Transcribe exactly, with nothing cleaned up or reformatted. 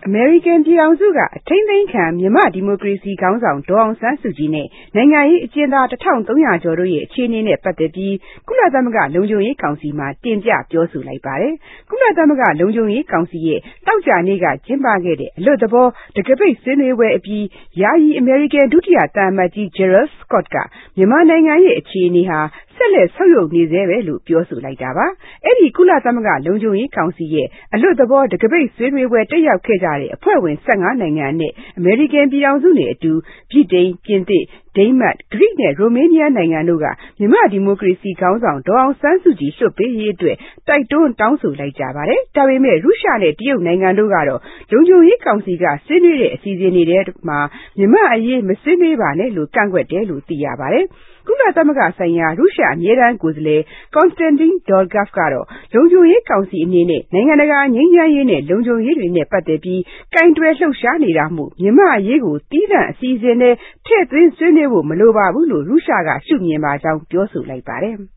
အမေရိကန်ပြည်ထောင်စုကအထိန်းသိမ်းခံမြန်မာဒီမိုကရေစီခေါင်းဆောင်ဒေါ်အောင်ဆန်းစုကြည်နဲ့နိုင်ငံရေးအကျဉ်းသားတစ်ထောင်သုံးရာကျော်တို့ရဲ့အခြေအနေနဲ့ပတ်သက်ပြီးကုလသမဂ္ဂလုံခြုံရေးကောင်စီမှာတင်ပြပြောဆိုလိုက်ပါတယ်။ကုလသမဂ္ဂလုံခြုံရေးကောင်စီရဲ့တောက်ကြနေ့ကကျင်းပခဲ့တဲ့အလွတ်သဘောတကပိတ်ဆွေးနွေးပွဲအပြီးယာယီအမေရိကန်ဒုတိယသံအမတ်ကြီး Gerald Scott ကမြန်မာနိုင်ငံရဲ့အခြေအနေဟာဆက်လက်ဆုတ်ယုတ်နေသေးပဲလို့ပြောဆိုလိုက်တာပါ။အဲ့ဒီကုလသမဂ္ဂလုံခြုံရေးကောင်စီရဲ့အလွတ်သဘောတကပိတ်ဆွေးနွေးပွဲတက်ရောက်ခဲ့ကြတဲ့အဖွဲ့ဝင်၁၅နိုင်ငံနဲ့အမေရိကန်ပြည်ထောင်စုနဲ့အတူဗြိတိန်၊ပြင်သစ်၊ဒိန်းမတ်၊ဂရိနဲ့ရိုမေးနီးယားနိုင်ငံတို့ကမြန်မာဒီမိုကရေစီခေါင်းဆောင်ဒေါ်အောင်ဆန်းစုကြည်လွှတ်ပေးရေးအတွက်တိုက်တွန်းတောင်းဆိုလိုက်ကြပါတယ်။ဒါပေမဲ့ရုရှားနဲ့တရုတ်နိုင်ငံတို့ကတော့လုံခြုံရေးကောင်စီကဆွေးနွေးတဲ့အစီအစဉ်တွေထဲမှာမြန်မာအရေးမဆွေးနွေးပါနဲ့လို့ကန့်ကွက်တယ်လို့သိရပါတယ်။ကုလသမဂ္ဂဆိုင်ရာရုရှားအမြဲတမ်းကိုယ်စားလှယ် Konstantin Volkov ကတော့လုံခြုံရေးကောင်စီအနေနဲ့နိုင်ငံတကာငြိမ်းချမ်းရေးနဲ့လုံခြုံရေးတွေနဲ့ပတ်သက်ပြီးကင်တွယ်လှုပ်ရှားနေတာမို့မြန်မာအရေးကိုသီးသန့်အစီအစဉ်နဲ့ထည့်သွင်းဆွေးနွေးဖို့မလိုပါဘူးလို့ရုရှားကရှုမြင်ပါကြောင်းပြောဆိုလိုက်ပါတယ်။